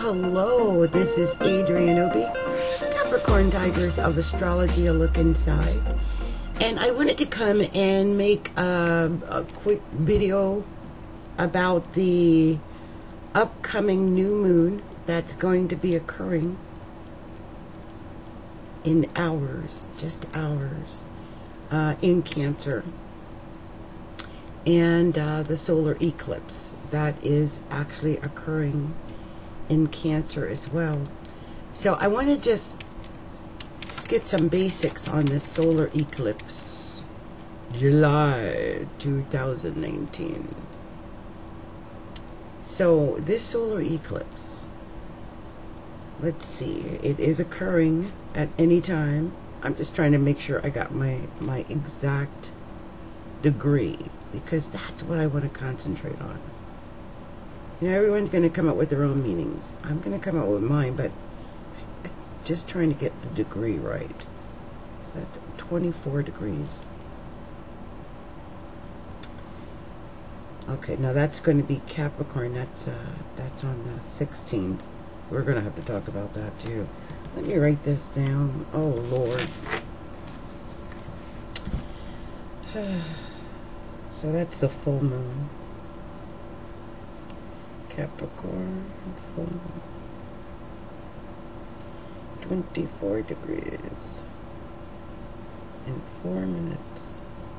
Hello, this is Adrienne Obi, Capricorn Tigers of Astrology, a look inside. And I wanted to come and make a quick video about the upcoming new moon that's going to be occurring in hours, just hours, in Cancer. And the solar eclipse that is actually occurring in Cancer as well. So I want to just get some basics on this solar eclipse, July 2019. So this solar eclipse, let's see, it is occurring at any time. I'm just trying to make sure I got my exact degree, because that's what I want to concentrate on. You know, everyone's going to come up with their own meanings. I'm going to come up with mine, but I'm just trying to get the degree right. So that's 24 degrees. Okay, now that's going to be Capricorn. That's on the 16th. We're going to have to talk about that too. Let me write this down. Oh, Lord. So that's the full moon. Capricorn, full moon. 24 degrees in 4 minutes.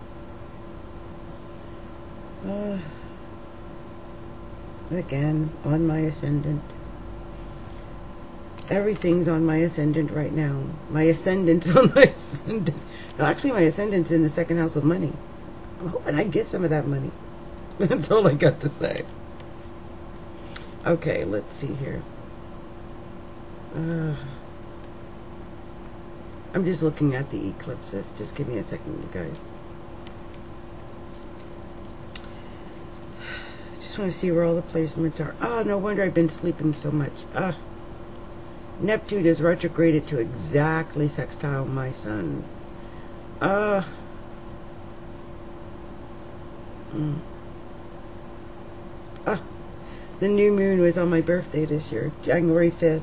Again, on my ascendant. Everything's on my ascendant right now. My ascendant's on my ascendant. No, actually, my ascendant's in the second house of money. I'm hoping I get some of that money. That's all I got to say. Okay, let's see here. I'm just looking at the eclipses. Just give me a second, you guys. I just want to see where all the placements are. Oh, no wonder I've been sleeping so much. Neptune is retrograded to exactly sextile my sun. The new moon was on my birthday this year, January 5th.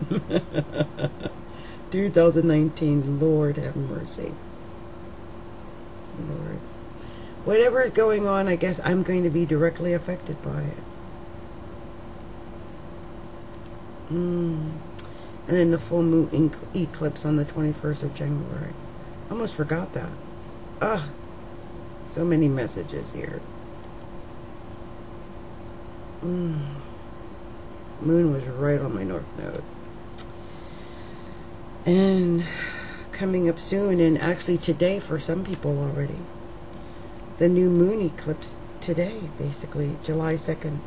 2019. Lord have mercy. Lord. Whatever is going on, I guess I'm going to be directly affected by it. And then the full moon eclipse on the 21st of January. Almost forgot that. So many messages here. Moon was right on my north node. And coming up soon, and actually today for some people already, the new moon eclipse today, basically, July 2nd.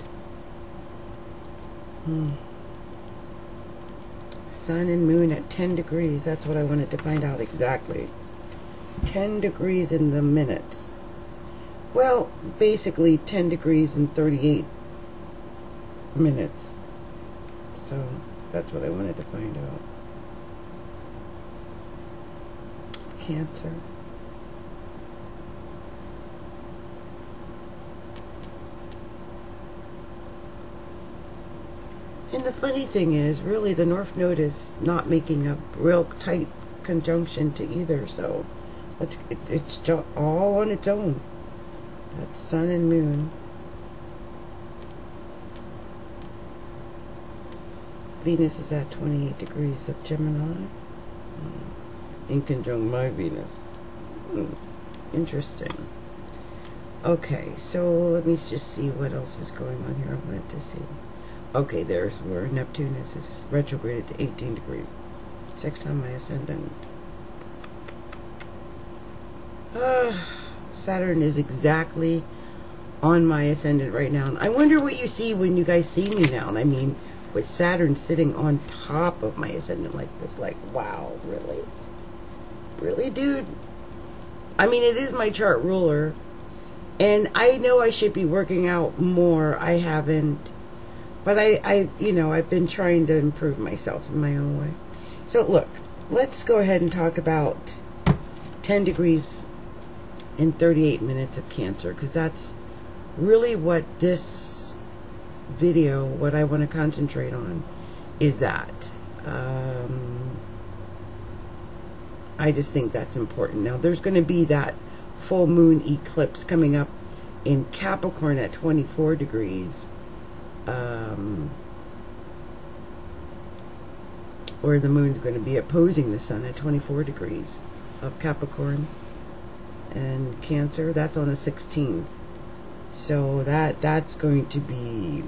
Sun and moon at 10 degrees. That's what I wanted to find out exactly. 10 degrees in the minutes. Well, basically 10 degrees and 38 minutes. So that's what I wanted to find out. Cancer. And the funny thing is, really, the North Node is not making a real tight conjunction to either, so it's all on its own. That's Sun and Moon. Venus is at 28 degrees of Gemini. In conjunct my Venus. Interesting. Okay, so let me just see what else is going on here. I wanted to see. Okay, there's where Neptune is retrograded to 18 degrees. Sextile my ascendant. Saturn is exactly on my ascendant right now. I wonder what you see when you guys see me now. I mean, with Saturn sitting on top of my ascendant like this. Like, wow, really? Really, dude? I mean, it is my chart ruler. And I know I should be working out more. I haven't. But I've been trying to improve myself in my own way. So look, let's go ahead and talk about 10 degrees and 38 minutes of Cancer, because that's really what this video, what I want to concentrate on, is that. I just think that's important. Now, there's going to be that full moon eclipse coming up in Capricorn at 24 degrees. Or the moon's going to be opposing the sun at 24 degrees of Capricorn and Cancer. That's on the 16th. So that's going to be,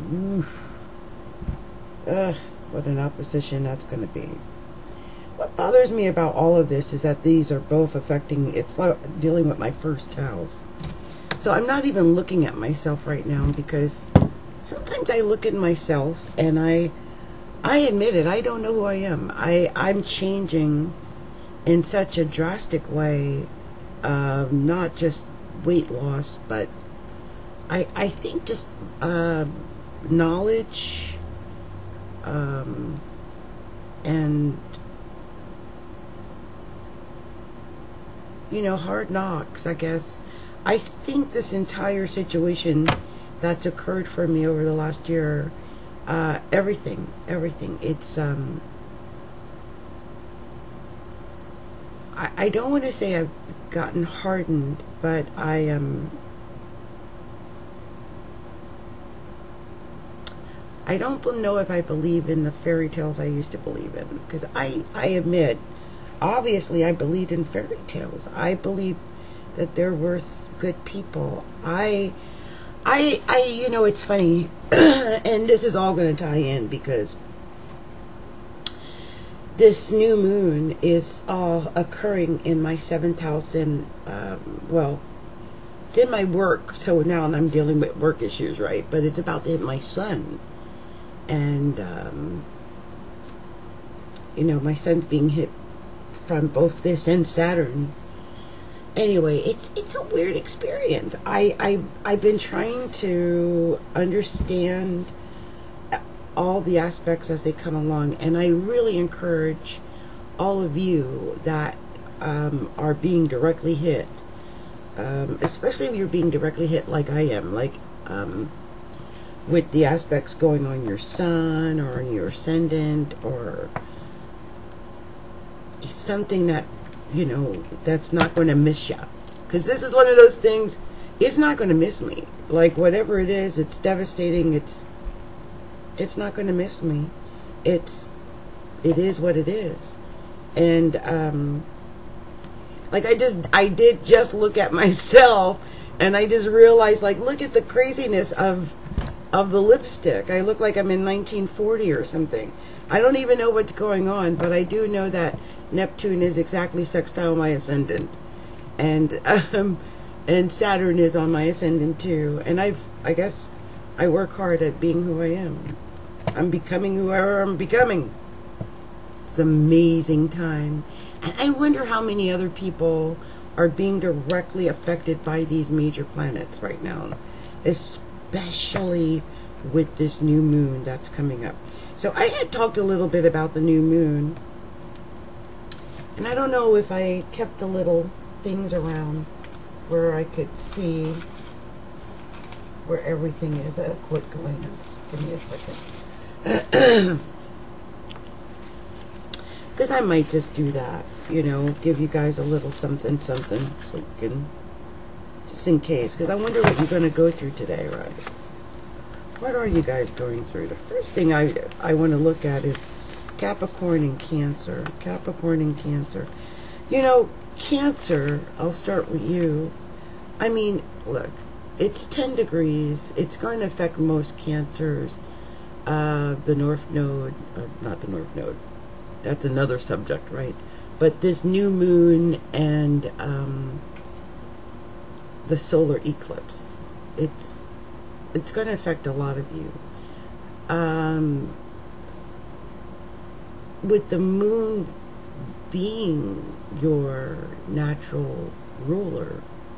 what an opposition that's going to be. What bothers me about all of this is that these are both affecting, it's like dealing with my first house. So I'm not even looking at myself right now, because sometimes I look at myself and I admit it, I don't know who I am. I'm changing in such a drastic way, not just weight loss, but I think just knowledge, and hard knocks, I guess. I think this entire situation that's occurred for me over the last year, everything, it's, I don't want to say I've gotten hardened, but I don't know if I believe in the fairy tales I used to believe in, because I admit, obviously I believed in fairy tales. I believed that there were good people. It's funny, and this is all going to tie in, because this new moon is all occurring in my 7th house, and it's in my work, so now I'm dealing with work issues, right? But it's about to hit my son, and my son's being hit from both this and Saturn. Anyway, it's a weird experience. I've been trying to understand all the aspects as they come along, and I really encourage all of you that are being directly hit, especially if you're being directly hit like I am, like with the aspects going on your sun or your ascendant, or something that that's not going to miss you, because this is one of those things, it's not going to miss me. Like, whatever it is, it's devastating, it's not going to miss me. It is what it is. And like, I did just look at myself, and I just realized, like, look at the craziness of the lipstick. I look like I'm in 1940 or something. I don't even know what's going on, but I do know that Neptune is exactly sextile my ascendant, and Saturn is on my ascendant too. And I guess I work hard at being who I am. I'm becoming whoever I'm becoming. It's an amazing time, and I wonder how many other people are being directly affected by these major planets right now, especially with this new moon that's coming up. So I had talked a little bit about the new moon, and I don't know if I kept the little things around where I could see where everything is at a quick glance. Give me a second. Because I might just do that, give you guys a little something, so you can, just in case, because I wonder what you're going to go through today, right? What are you guys going through? The first thing I want to look at is Capricorn and Cancer. Capricorn and Cancer. Cancer, I'll start with you. I mean, look, it's 10 degrees. It's going to affect most Cancers. The North Node, not the North Node. That's another subject, right? But this new moon and the solar eclipse, it's going to affect a lot of you. With the moon being your natural ruler,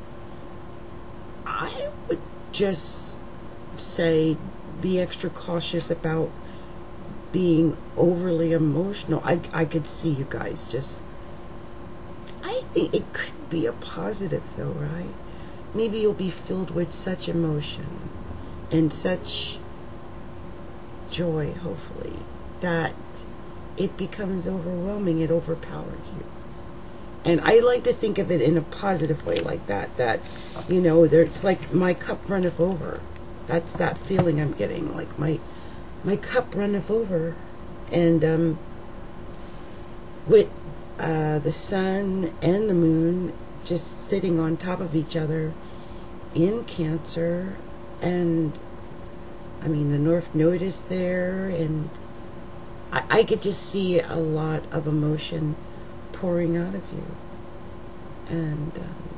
I would just say be extra cautious about being overly emotional. I could see you guys just, I think it could be a positive though, right? Maybe you'll be filled with such emotion and such joy, hopefully, that it becomes overwhelming. It overpowers you. And I like to think of it in a positive way like that. That, you know, it's like my cup runneth over. That's that feeling I'm getting. Like my cup runneth over. And with the sun and the moon just sitting on top of each other in Cancer, and I mean the North Node is there, and I could just see a lot of emotion pouring out of you. And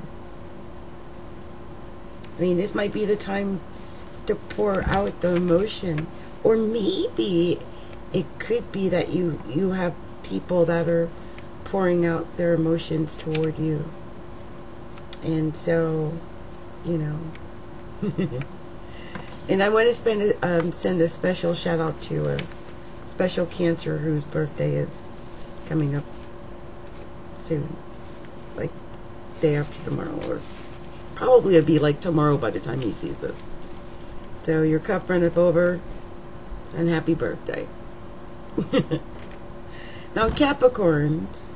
I mean, this might be the time to pour out the emotion, or maybe it could be that you have people that are pouring out their emotions toward you. And so, you know, and I want to send a special shout out to a special Cancer whose birthday is coming up soon, like day after tomorrow, or probably it'll be like tomorrow by the time he sees this. So your cup runneth over, and happy birthday. Now Capricorns,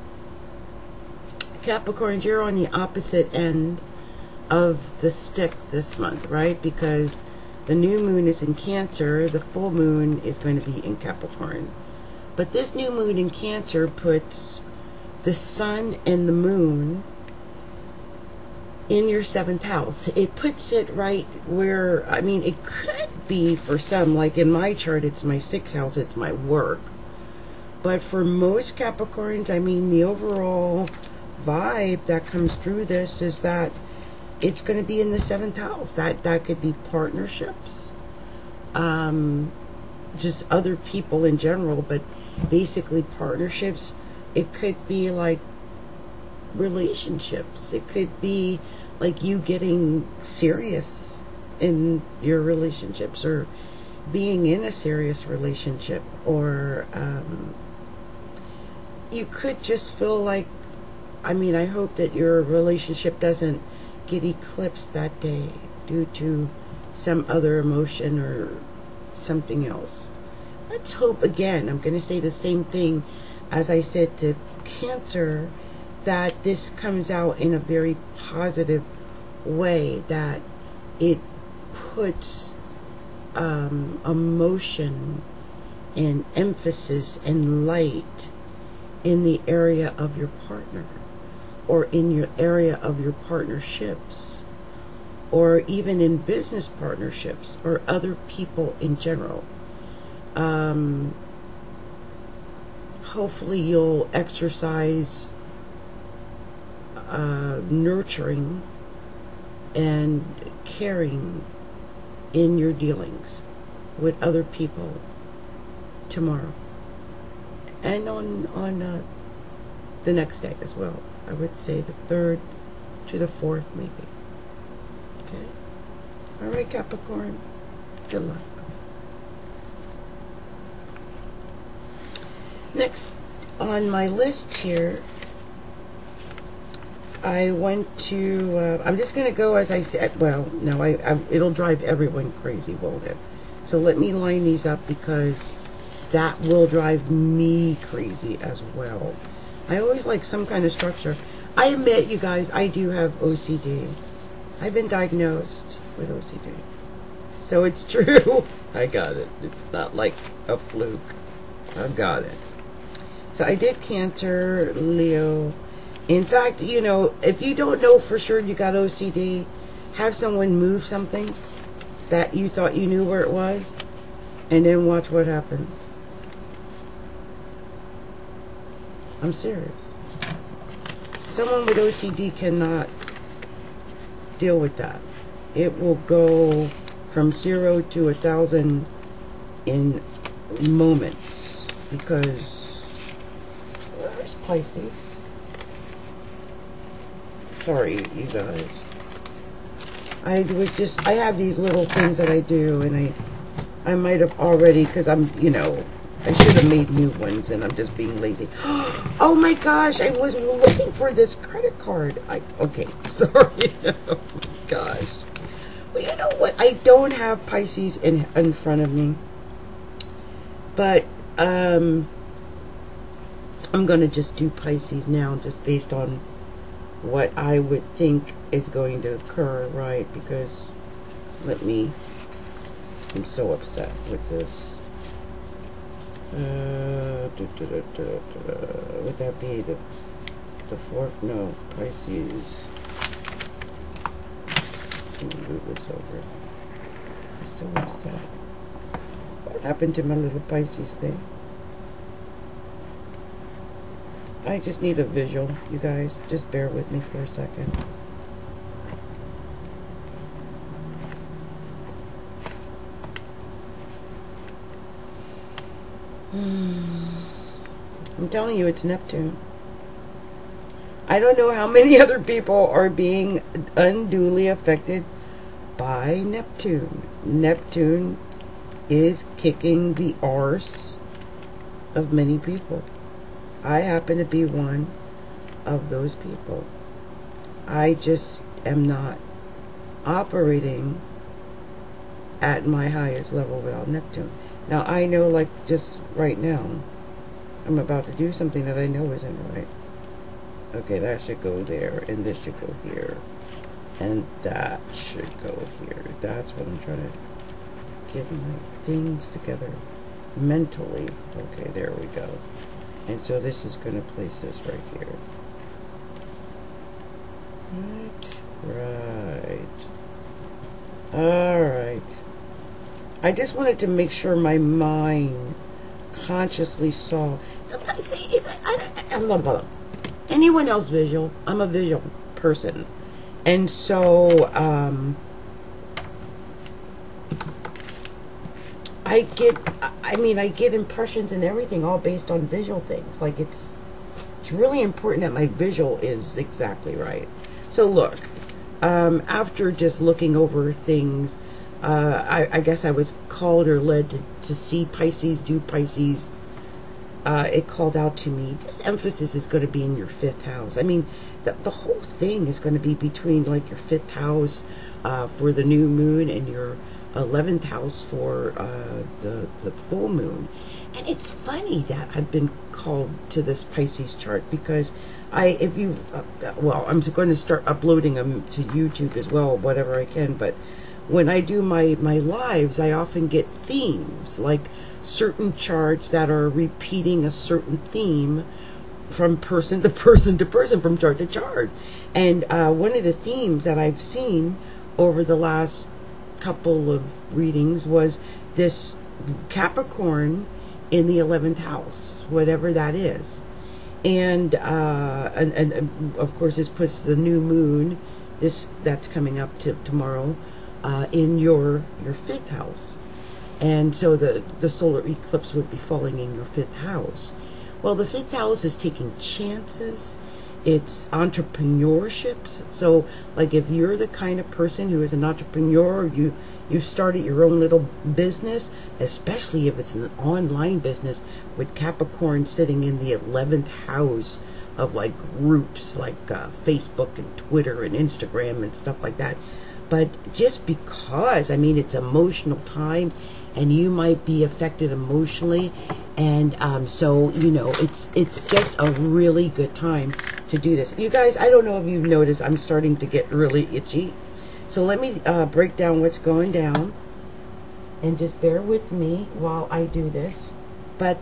you're on the opposite end of the stick this month, right? Because the new moon is in Cancer, the full moon is going to be in Capricorn. But this new moon in Cancer puts the sun and the moon in your 7th house. It puts it right where, I mean, it could be for some, like in my chart, it's my 6th house, it's my work. But for most Capricorns, I mean, the overall vibe that comes through this is that it's going to be in the 7th house. That could be partnerships, just other people in general, but basically partnerships. It could be like relationships. It could be like you getting serious in your relationships, or being in a serious relationship, or you could just feel like, I mean, I hope that your relationship doesn't get eclipsed that day due to some other emotion or something else. Let's hope, again, I'm going to say the same thing as I said to Cancer, that this comes out in a very positive way, that it puts emotion and emphasis and light in the area of your partner, or in your area of your partnerships, or even in business partnerships, or other people in general. Hopefully you'll exercise nurturing and caring in your dealings with other people tomorrow, and on the next day as well. I would say the 3rd to the 4th, maybe. Okay. All right, Capricorn. Good luck. Next on my list here, I went to, I'm just going to go as I said. Well, no, it'll drive everyone crazy, won't it? So let me line these up, because that will drive me crazy as well. I always like some kind of structure. I admit, you guys, I do have OCD. I've been diagnosed with OCD. So it's true. I got it. It's not like a fluke. I've got it. So I did Cancer, Leo. In fact, you know, if you don't know for sure you got OCD, have someone move something that you thought you knew where it was, and then watch what happens. I'm serious. Someone with OCD cannot deal with that. It will go from 0 to 1,000 in moments, because where's Pisces? Sorry, you guys. I have these little things that I do, and I might have already, because I'm, you know, I should have made new ones, and I'm just being lazy. Oh my gosh, I was looking for this credit card. Okay, sorry. Oh my gosh. Well, you know what? I don't have Pisces in front of me, but I'm gonna just do Pisces now, just based on what I would think is going to occur, right? Because I'm so upset with this. Would that be the fourth? No, Pisces. Let me move this over. I'm so upset. What happened to my little Pisces thing? I just need a visual, you guys. Just bear with me for a second. I'm telling you, it's Neptune. I don't know how many other people are being unduly affected by Neptune. Neptune is kicking the arse of many people. I happen to be one of those people. I just am not operating at my highest level without Neptune. Now, I know, like, just right now, I'm about to do something that I know isn't right. Okay, that should go there, and this should go here, and that should go here. That's what I'm trying to get my things together mentally. Okay, there we go. And so this is going to place this right here. Right. Alright. I just wanted to make sure my mind consciously saw. Sometimes, see, anyone else visual? I'm a visual person. And so, I get impressions and everything all based on visual things. Like, it's really important that my visual is exactly right. So look, after just looking over things, I guess I was called or led to see Pisces, do Pisces. It called out to me, this emphasis is going to be in your 5th house. I mean, the whole thing is going to be between, like, your 5th house for the new moon and your 11th house for the full moon. And it's funny that I've been called to this Pisces chart because I'm going to start uploading them to YouTube as well, whatever I can. But when I do my lives, I often get themes, like certain charts that are repeating a certain theme from person to person to person, from chart to chart. And one of the themes that I've seen over the last couple of readings was this Capricorn in the 11th house, whatever that is. And of course, this puts the new moon, that's coming up to tomorrow, in your 5th house. And so the solar eclipse would be falling in your 5th house. Well, the 5th house is taking chances. It's entrepreneurships. So, like, if you're the kind of person who is an entrepreneur, you've started your own little business, especially if it's an online business, with Capricorn sitting in the 11th house of, like, groups like Facebook and Twitter and Instagram and stuff like that. But just because, I mean, it's emotional time, and you might be affected emotionally, and so, you know, it's just a really good time to do this. You guys, I don't know if you've noticed, I'm starting to get really itchy. So let me break down what's going down, and just bear with me while I do this. But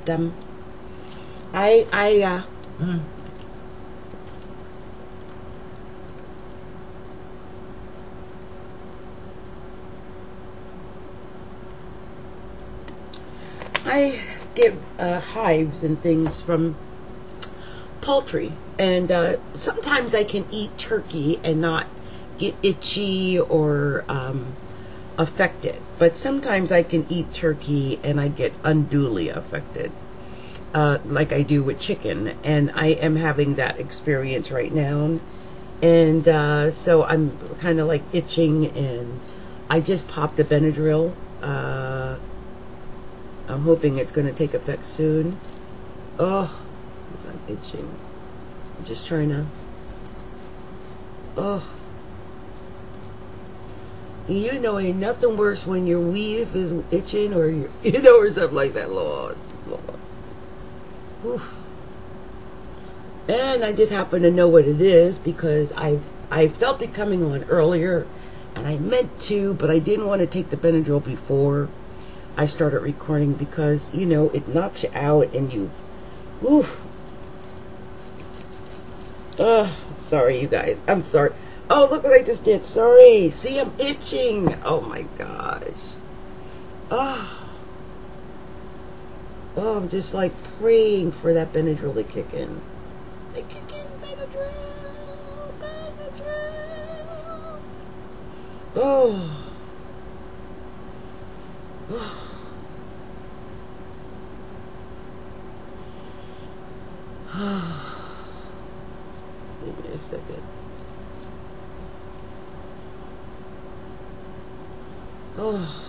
I get hives and things from poultry, and sometimes I can eat turkey and not get itchy or affected, but sometimes I can eat turkey and I get unduly affected, like I do with chicken, and I am having that experience right now. And so I'm kind of like itching, and I just popped a Benadryl. I'm hoping it's going to take effect soon. Oh, I'm itching. I'm just trying to... Oh. You know, ain't nothing worse when your weave is itching, or or something like that. Lord. Oof. And I just happen to know what it is because I felt it coming on earlier, and I meant to, but I didn't want to take the Benadryl before I started recording because, you know, it knocks you out and you, oof. Sorry, you guys. I'm sorry. Oh, look what I just did. Sorry. See, I'm itching. Oh, my gosh. Oh, I'm just like praying for that Benadryl to kick in. They kick in Benadryl. Benadryl. Oh. Give me a second. Oh.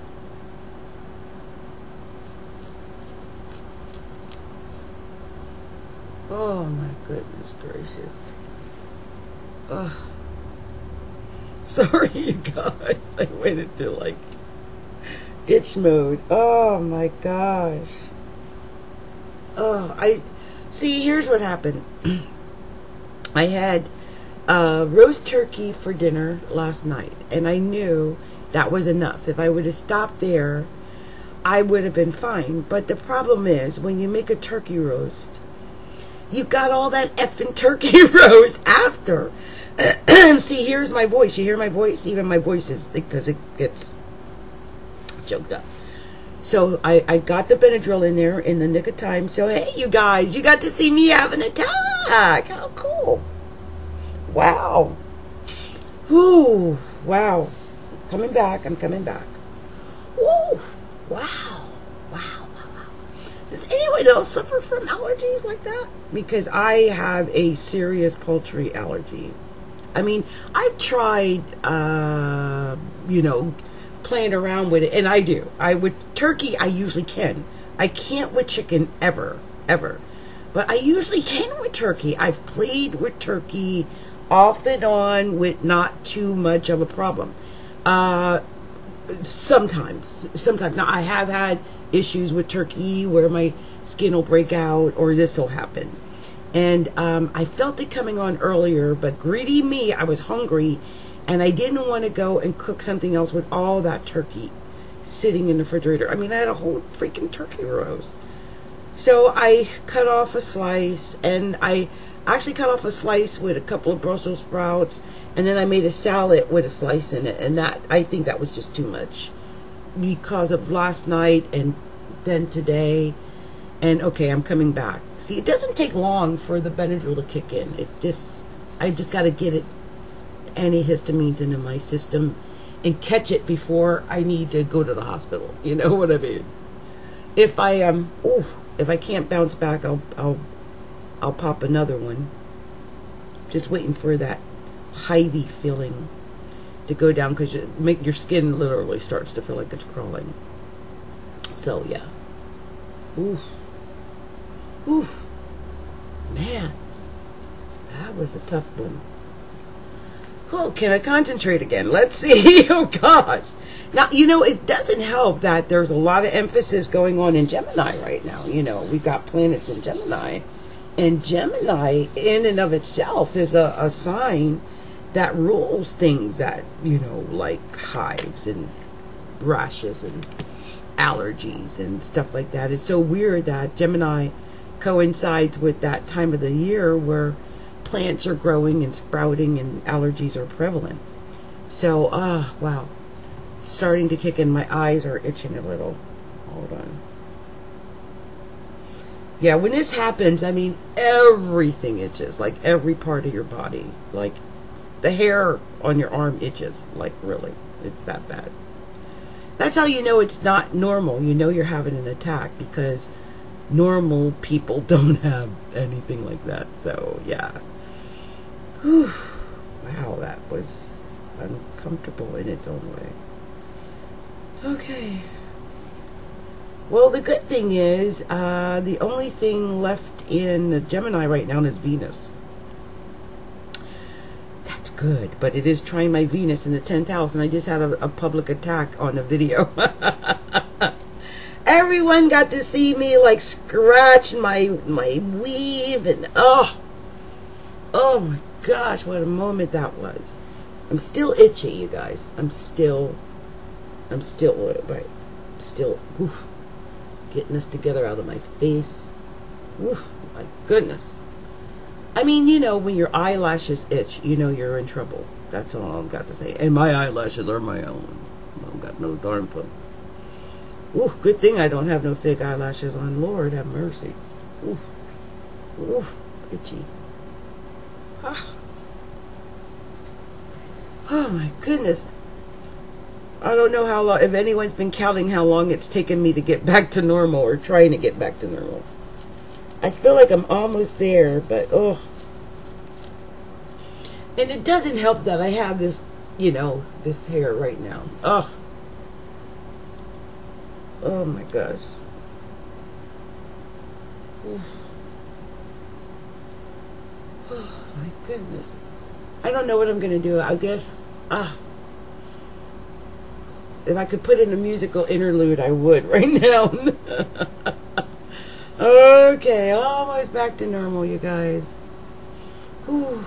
Oh my goodness gracious. Ugh. Sorry, you guys. I went into like itch mode. Oh my gosh. Oh, see, here's what happened. I had roast turkey for dinner last night, and I knew that was enough. If I would have stopped there, I would have been fine. But the problem is, when you make a turkey roast, you got all that effing turkey roast after. See, here's my voice. You hear my voice? Even my voice is, because it gets choked up. So I got the Benadryl in there in the nick of time. So, hey, you guys, you got to see me have an attack. How cool. Wow. Whoo. Wow. Coming back. I'm coming back. Woo. Wow. Wow. Does anyone else suffer from allergies like that? Because I have a serious poultry allergy. I mean, I've tried, you know, playing around with it, and I do. With turkey, I usually can. I can't with chicken ever. But I usually can with turkey. I've played with turkey off and on with not too much of a problem. Sometimes. Now, I have had issues with turkey where my skin will break out or this will happen. And I felt it coming on earlier, but greedy me, I was hungry, and I didn't want to go and cook something else with all that turkey sitting in the refrigerator. I mean, I had a whole freaking turkey roast. So I cut off a slice, and I actually cut off a slice with a couple of Brussels sprouts, and then I made a salad with a slice in it, and that, I think that was just too much because of last night and then today. And okay, I'm coming back. See, it doesn't take long for the Benadryl to kick in. I just got to get it, antihistamines into my system and catch it before I need to go to the hospital. You know what I mean? If I can't bounce back, I'll pop another one. Just waiting for that hivey feeling to go down, because your skin literally starts to feel like it's crawling. So yeah. Oof. Man, that was a tough one. Oh, can I concentrate again? Let's see. Oh, gosh. Now, you know, it doesn't help that there's a lot of emphasis going on in Gemini right now. You know, we've got planets in Gemini. And Gemini, in and of itself, is a sign that rules things that, you know, like hives and rashes and allergies and stuff like that. It's so weird that Gemini coincides with that time of the year where plants are growing and sprouting and allergies are prevalent. So, wow. It's starting to kick in. My eyes are itching a little. Hold on. Yeah, when this happens, I mean, everything itches. Like, every part of your body. Like, the hair on your arm itches. Like, really. It's that bad. That's how you know it's not normal. You know you're having an attack, because normal people don't have anything like that. So, yeah. Whew. Wow, that was uncomfortable in its own way. Okay. Well, the good thing is, the only thing left in the Gemini right now is Venus. That's good, but it is trying my Venus in the 10th house, and I just had a public attack on the video. everyone got to see me like scratch my weave, and oh my gosh, what a moment that was. I'm still itchy, you guys. I'm still oof, getting this together out of my face. Oof, my goodness. I mean, you know, when your eyelashes itch, you know you're in trouble. That's all I've got to say. And my eyelashes are my own. I've got no darn fun. Ooh, good thing I don't have no fake eyelashes on. Lord have mercy. Ooh, ooh, itchy. Ah. Oh my goodness. I don't know how long, if anyone's been counting how long it's taken me to get back to normal, or trying to get back to normal. I feel like I'm almost there, but oh. And it doesn't help that I have this, you know, this hair right now. Oh. Oh my gosh. Oh my goodness. I don't know what I'm going to do. I guess, if I could put in a musical interlude, I would right now. Okay, almost back to normal, you guys. Whew.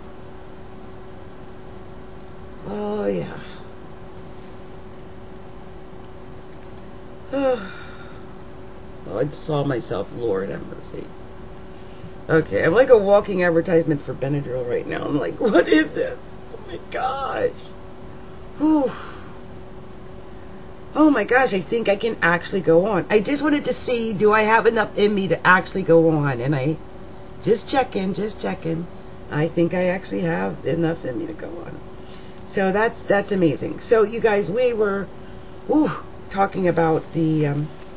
Oh, yeah. Oh, I saw myself, Lord have mercy. Okay, I'm like a walking advertisement for Benadryl right now. I'm like, what is this? Oh my gosh. Whew. Oh my gosh, I think I can actually go on. I just wanted to see, do I have enough in me to actually go on? And I just checking. I think I actually have enough in me to go on. So that's amazing. So you guys, we were talking about the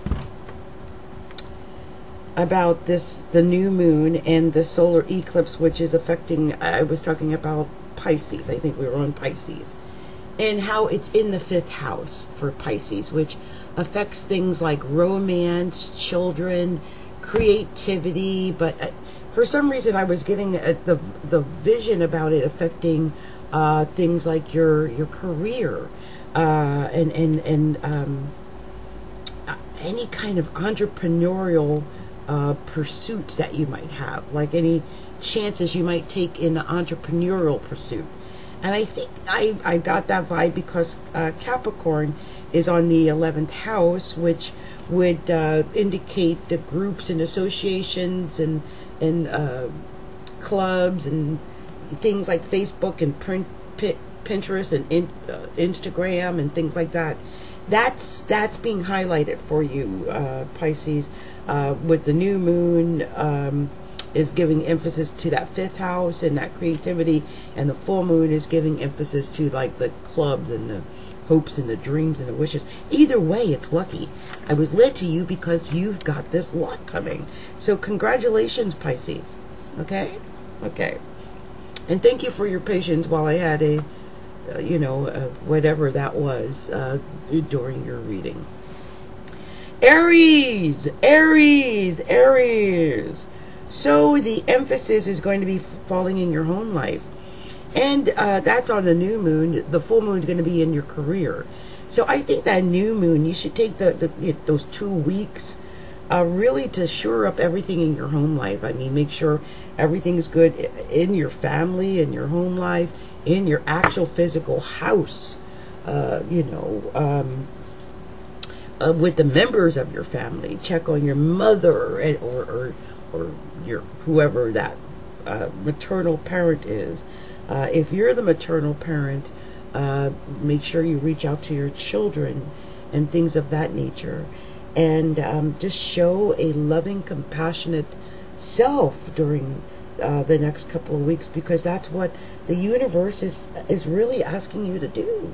new moon and the solar eclipse, which is affecting, I was talking about Pisces. I think we were on Pisces. And how it's in the 5th house for Pisces, which affects things like romance, children, creativity. But for some reason, I was getting the vision about it affecting things like your career and any kind of entrepreneurial pursuits that you might have, like any chances you might take in the entrepreneurial pursuit. And I think I got that vibe because Capricorn is on the 11th house, which would indicate the groups and associations and clubs and things like Facebook and Pinterest and Instagram and things like that. That's being highlighted for you, Pisces, with the new moon. Is giving emphasis to that 5th house and that creativity, and the full moon is giving emphasis to like the clubs and the hopes and the dreams and the wishes. Either way, it's lucky. I was led to you because you've got this luck coming. So congratulations, Pisces. Okay? And thank you for your patience while I had a whatever that was during your reading. Aries. So the emphasis is going to be falling in your home life. And that's on the new moon. The full moon is going to be in your career. So I think that new moon, you should take those 2 weeks really to shore up everything in your home life. I mean, make sure everything's good in your family, in your home life, in your actual physical house, with the members of your family. Check on your mother or your whoever that maternal parent is. If you're the maternal parent, make sure you reach out to your children and things of that nature, and just show a loving, compassionate self during the next couple of weeks, because that's what the universe is really asking you to do.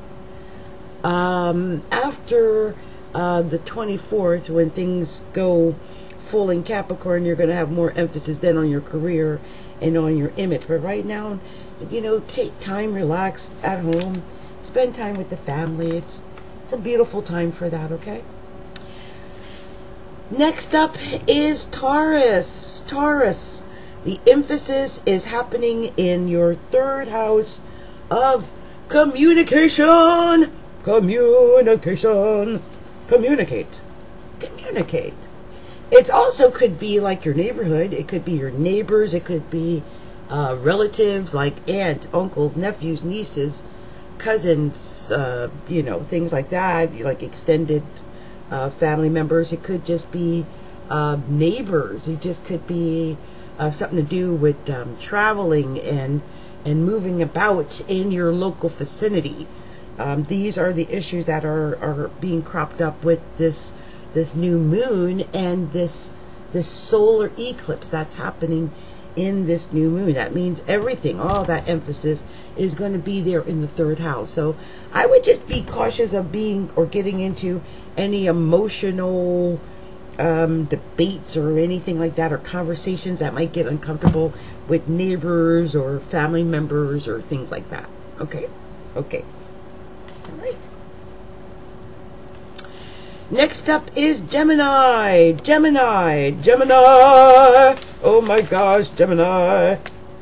After the 24th, when things go full in Capricorn, you're going to have more emphasis then on your career and on your image. But right now, take time, relax at home, spend time with the family. It's a beautiful time for that, okay? Next up is Taurus. Taurus, the emphasis is happening in your 3rd house of communication. Communicate. communicate. It also could be like your neighborhood. It could be your neighbors. It could be relatives like aunt, uncles, nephews, nieces, cousins, things like that, like extended family members. It could just be neighbors. It just could be something to do with traveling and moving about in your local vicinity. These are the issues that are being cropped up with this new moon and this solar eclipse that's happening in this new moon. That means everything, all that emphasis is going to be there in the third house. So I would just be cautious of getting into any emotional debates or anything like that, or conversations that might get uncomfortable with neighbors or family members or things like that. Okay. All right. Next up is Gemini. Gemini. Oh my gosh, Gemini.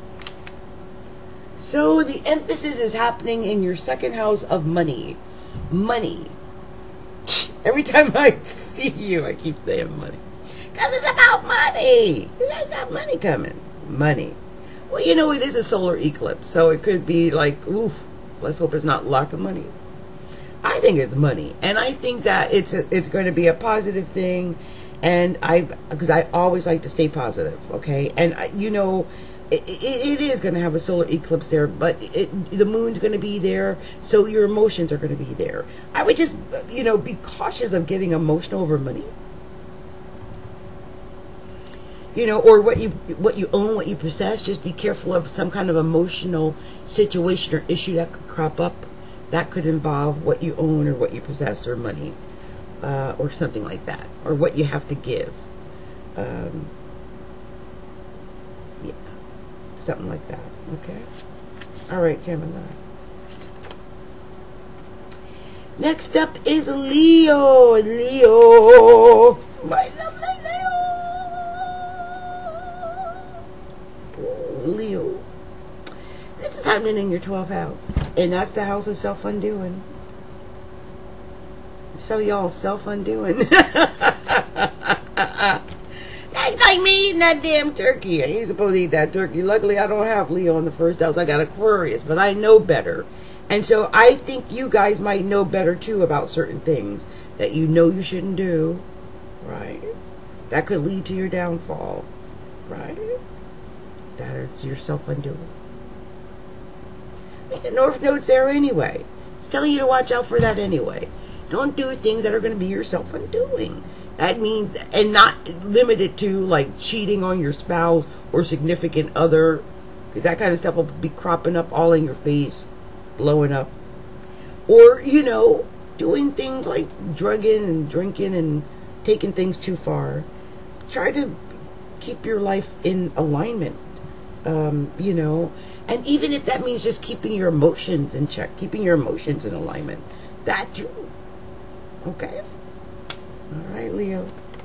So the emphasis is happening in your second house of money. Money. Every time I see you, I keep saying money. Because it's about money. You guys got money coming. Money. Well, it is a solar eclipse, so it could be like, oof, let's hope it's not lack of money. I think it's money, and I think that it's going to be a positive thing, and because I always like to stay positive, okay? And it is going to have a solar eclipse there, but the moon's going to be there, so your emotions are going to be there. I would just be cautious of getting emotional over money, or what you own, what you possess. Just be careful of some kind of emotional situation or issue that could crop up. That could involve what you own or what you possess or money, or something like that, or what you have to give. Something like that. Okay. All right, Gemini. Next up is Leo. Leo. My lovely Leo. Leo. This is happening in your 12th house, and that's the house of self-undoing. So y'all self-undoing. That's like me eating that damn turkey. I ain't supposed to eat that turkey. Luckily, I don't have Leo in the first house. I got Aquarius, but I know better. And so I think you guys might know better, too, about certain things that you shouldn't do, right? That could lead to your downfall, right? That is your self-undoing. The North Node's there anyway. It's telling you to watch out for that anyway. Don't do things that are going to be your self-undoing. That means, and not limited to like cheating on your spouse or significant other, because that kind of stuff will be cropping up all in your face, blowing up. Or, doing things like drugging and drinking and taking things too far. Try to keep your life in alignment, And even if that means just keeping your emotions in check, keeping your emotions in alignment, that too. Okay? All right, Leo.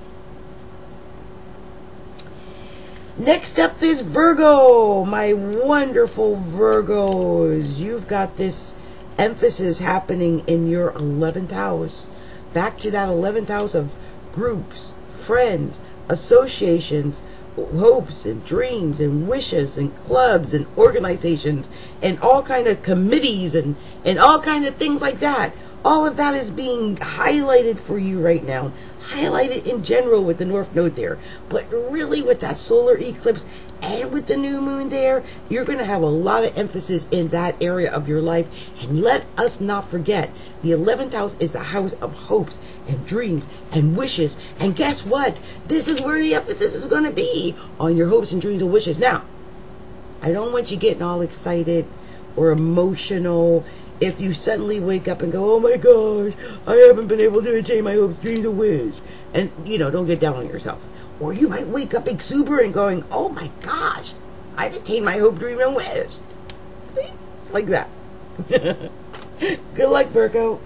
Next up is Virgo. My wonderful Virgos. You've got this emphasis happening in your 11th house. Back to that 11th house of groups, friends, associations, hopes and dreams and wishes and clubs and organizations and all kind of committees and all kind of things like that. All of that is being highlighted for you right now. Highlighted in general with the North Node there. But really with that solar eclipse and with the new moon there, you're going to have a lot of emphasis in that area of your life. And let us not forget, the 11th house is the house of hopes and dreams and wishes. And guess what? This is where the emphasis is going to be, on your hopes and dreams and wishes. Now, I don't want you getting all excited or emotional if you suddenly wake up and go, oh my gosh, I haven't been able to attain my hopes, dreams, and wish. And, don't get down on yourself. Or you might wake up exuberant going, oh my gosh, I've attained my hope, dream, and wish. See? It's like that. Good luck, Virgo.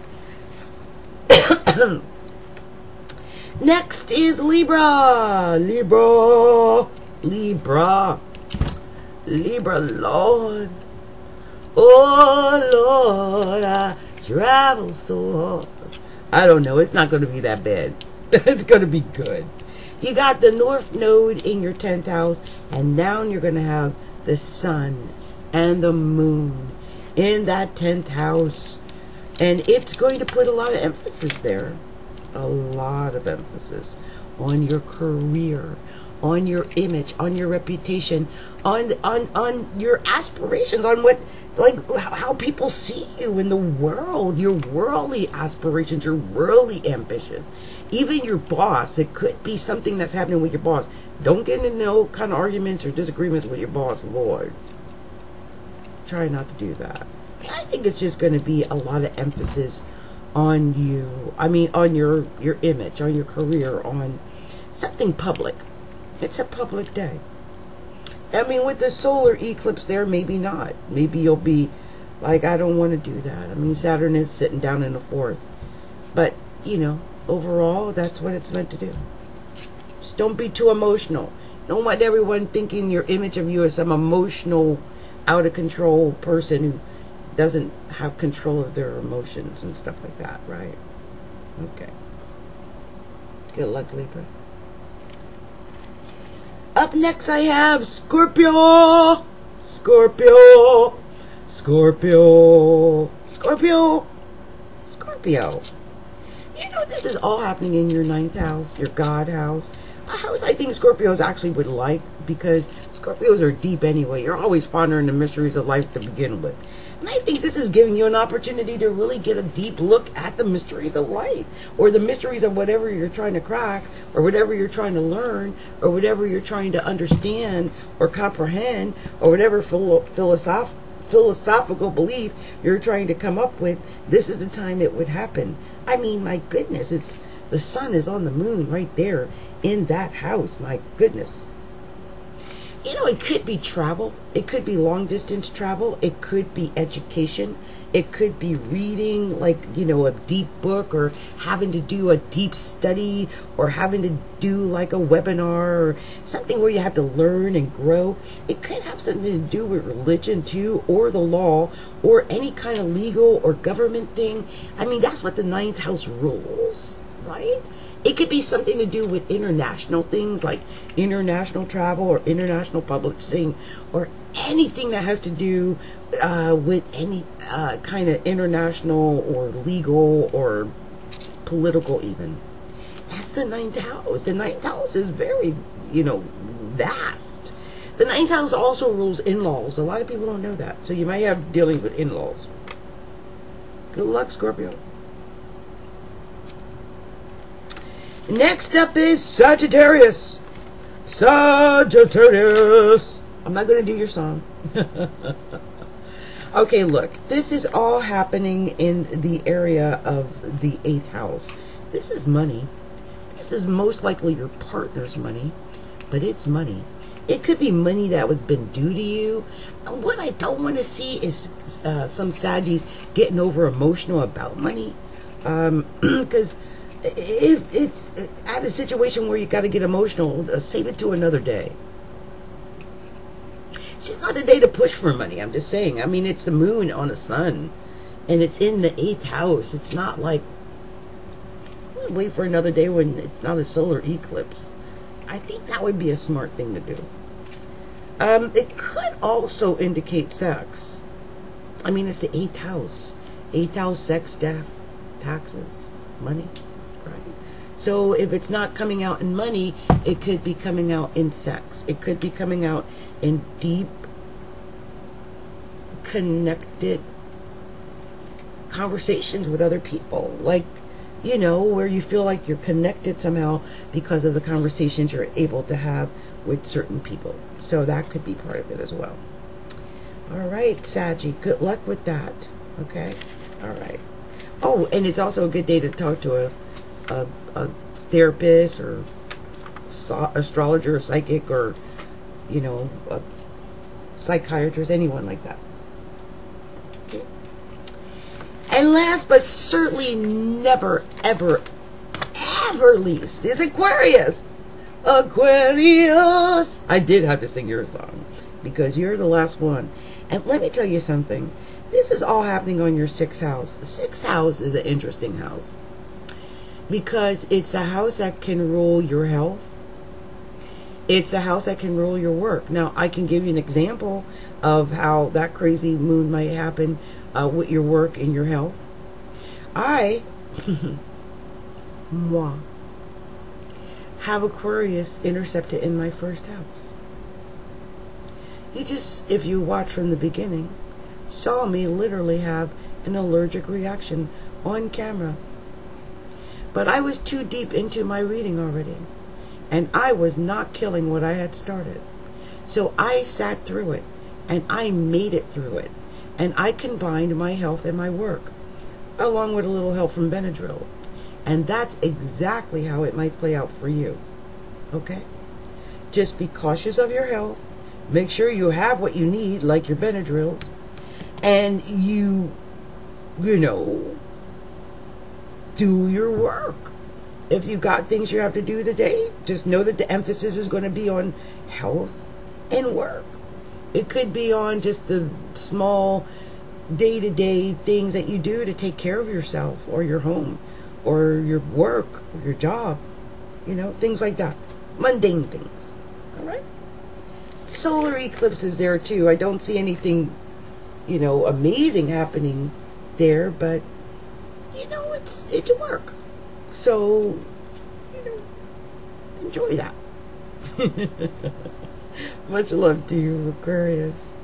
Next is Libra. Libra, Lord. Oh, Lord, I travel so hard. I don't know. It's not going to be that bad. It's going to be good. You got the North Node in your 10th house, and now you're going to have the Sun and the Moon in that 10th house. And it's going to put a lot of emphasis there. A lot of emphasis on your career, on your image, on your reputation, on your aspirations, on what, like, how people see you in the world, your worldly aspirations, your worldly ambitions. Even your boss, it could be something that's happening with your boss. Don't get into no kind of arguments or disagreements with your boss, Lord. Try not to do that. I think it's just going to be a lot of emphasis on you. I mean, on your image, on your career, on something public. It's a public day. I mean, with the solar eclipse there, maybe not. Maybe you'll be like, I don't want to do that. I mean, Saturn is sitting down in the 4th. But, you know, overall, that's what it's meant to do. Just don't be too emotional. Don't want everyone thinking your image of you as some emotional, out of control person who doesn't have control of their emotions and stuff like that, right? Okay. Good luck, Libra. Up next, I have Scorpio. Scorpio. Scorpio. Scorpio. Scorpio. You know, this is all happening in your 9th house, your God house. A house I think Scorpios actually would like, because Scorpios are deep anyway. You're always pondering the mysteries of life to begin with. And I think this is giving you an opportunity to really get a deep look at the mysteries of life, or the mysteries of whatever you're trying to crack, or whatever you're trying to learn, or whatever you're trying to understand or comprehend, or whatever philosophical belief you're trying to come up with. This is the time it would happen. I mean, my goodness, it's the Sun is on the Moon right there in that house. My goodness. You know, it could be travel. It could be long distance travel. It could be education. It could be reading, like, you know, a deep book, or having to do a deep study, or having to do like a webinar, or something where you have to learn and grow. It could have something to do with religion too, or the law, or any kind of legal or government thing. I mean, that's what the 9th house rules, right? It could be something to do with international things, like international travel or international publishing, or anything that has to do with any kind of international or legal or political even. That's the 9th house. The 9th house is very, you know, vast. The 9th house also rules in-laws. A lot of people don't know that. So you might have dealings with in-laws. Good luck, Scorpio. Next up is Sagittarius. Sagittarius. I'm not going to do your song. Okay, look. This is all happening in the area of the 8th house. This is money. This is most likely your partner's money, but it's money. It could be money that was been due to you. And what I don't want to see is some Saggies getting over emotional about money. Because if it's at a situation where you got to get emotional, save it to another day. It's just not a day to push for money. I'm just saying. I mean, it's the Moon on the Sun, and it's in the 8th house. It's not like, wait for another day when it's not a solar eclipse. I think that would be a smart thing to do. It could also indicate sex. I mean, it's the 8th house. 8th house, sex, death, taxes, money. So if it's not coming out in money, it could be coming out in sex. It could be coming out in deep, connected conversations with other people. Like, you know, where you feel like you're connected somehow because of the conversations you're able to have with certain people. So that could be part of it as well. All right, Saggy, good luck with that. Okay? All right. Oh, and it's also a good day to talk to a therapist, or astrologer, or psychic, or, you know, a psychiatrist, anyone like that. Okay. And last but certainly never, ever, ever least is Aquarius. Aquarius. I did have to sing your song because you're the last one. And let me tell you something. This is all happening on your 6th house. The 6th house is an interesting house. because it's a house that can rule your health. It's a house that can rule your work. Now, I can give you an example of how that crazy moon might happen with your work and your health. I, moi, have Aquarius intercepted in my first house. You just, if you watch from the beginning, saw me literally have an allergic reaction on camera. But I was too deep into my reading already, and I was not killing what I had started. So I sat through it, and I made it through it, and I combined my health and my work, along with a little help from Benadryl. And that's exactly how it might play out for you. Okay? Just be cautious of your health. Make sure you have what you need, like your Benadryl, and you know, do your work. If you got things you have to do today, just know that the emphasis is going to be on health and work. It could be on just the small day-to-day things that you do to take care of yourself or your home or your work or your job. You know, things like that. Mundane things. All right? Solar eclipse is there too. I don't see anything, you know, amazing happening there, but you know, it's work. So, you know, enjoy that. Much love to you, Aquarius.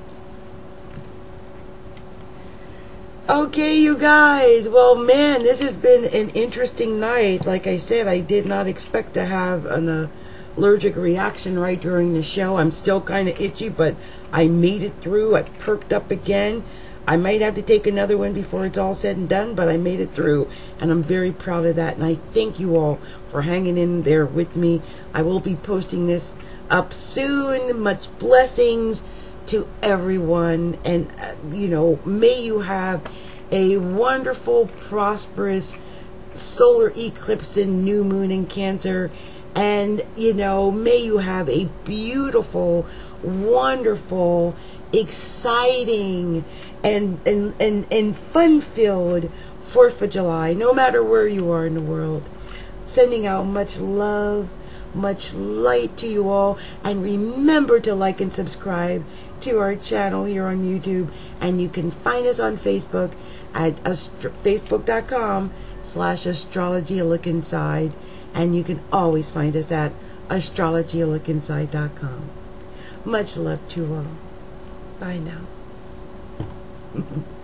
Okay, you guys. Well, man, this has been an interesting night. Like I said, I did not expect to have an allergic reaction right during the show. I'm still kind of itchy, but I made it through. I perked up again. I might have to take another one before it's all said and done, but I made it through, and I'm very proud of that, and I thank you all for hanging in there with me. I will be posting this up soon. Much blessings to everyone, and you know, may you have a wonderful, prosperous solar eclipse and new moon in Cancer, and you know, may you have a beautiful, wonderful, exciting and fun-filled 4th of July, no matter where you are in the world. Sending out much love, much light to you all, and remember to like and subscribe to our channel here on YouTube, and you can find us on Facebook at facebook.com/astrologyalookinside, and you can always find us at astrologyalookinside.com. Much love to you all. Bye now.